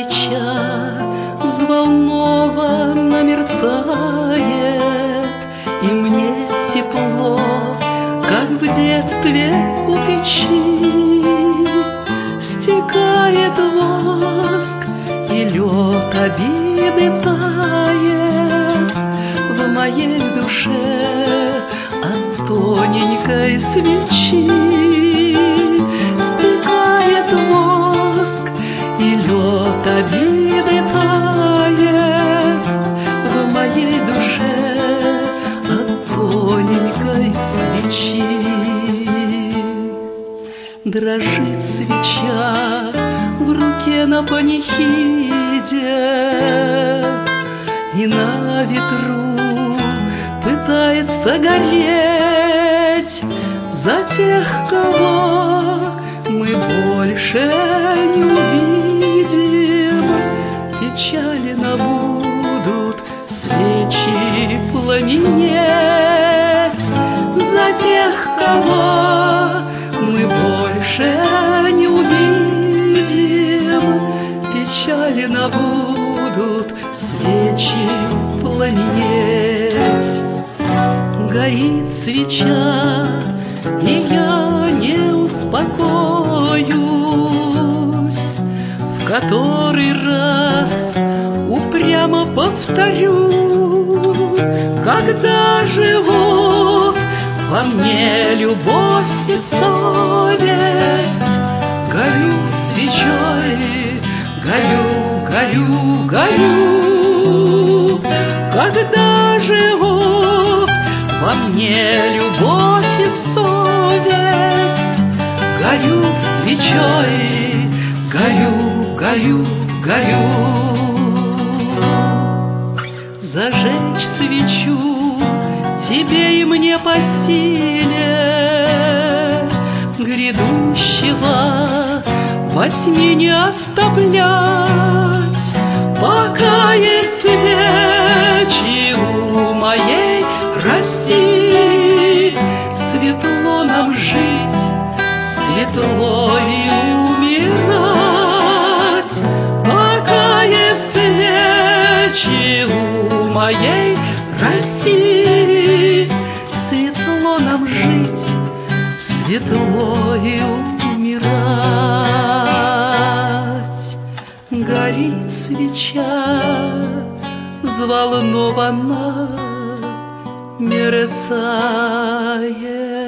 свеча взволнованно мерцает, и мне тепло, как в детстве у печи. Стекает воск, и лед обиды тает в моей душе от тоненькой свечи. Стекает воск, и лед обиды тает в моей душе от тоненькой свечи. Дрожит свеча в руке на панихиде, и на ветру пытается гореть за тех, кого мы больше не увидим. Печально будут свечи пламенеть за тех, кого мы больше не увидим. Печально будут свечи пламенеть. Горит свеча, и я не успокоюсь. В который раз упрямо повторю: когда живут во мне любовь и совесть, горю свечой, горю, горю, горю. Когда живут во мне любовь и совесть, горю свечой, горю, горю, горю. Зажечь свечу тебе и мне по силе, грядущего во тьме не оставлять, пока есть свечи у моей России. Светло нам жить, светло и умирать, пока есть свечи у моей России. Светло нам жить, светло и умирать. Горит свеча, взволнованно мерцает.